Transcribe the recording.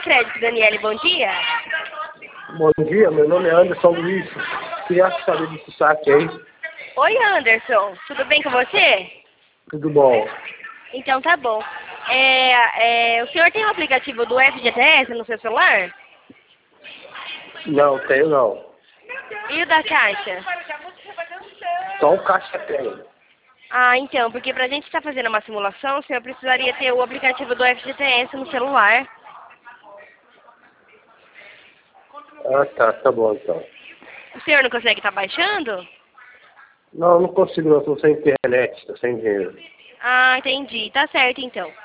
crédito, Daniele, bom dia. Bom dia, meu nome é Anderson Luiz. Queria saber desse saque aí. Oi, Anderson, tudo bem com você? Tudo bom? Então tá bom. O senhor tem o aplicativo do FGTS no seu celular? Não, tenho não. E o da Caixa? Só o caixa tem. Ah, então, porque pra gente estar fazendo uma simulação, o senhor precisaria ter o aplicativo do FGTS no celular. Ah, tá bom então. O senhor não consegue estar baixando? Não consigo não, tô sem internet, tô sem dinheiro. Ah, entendi. Tá certo, então.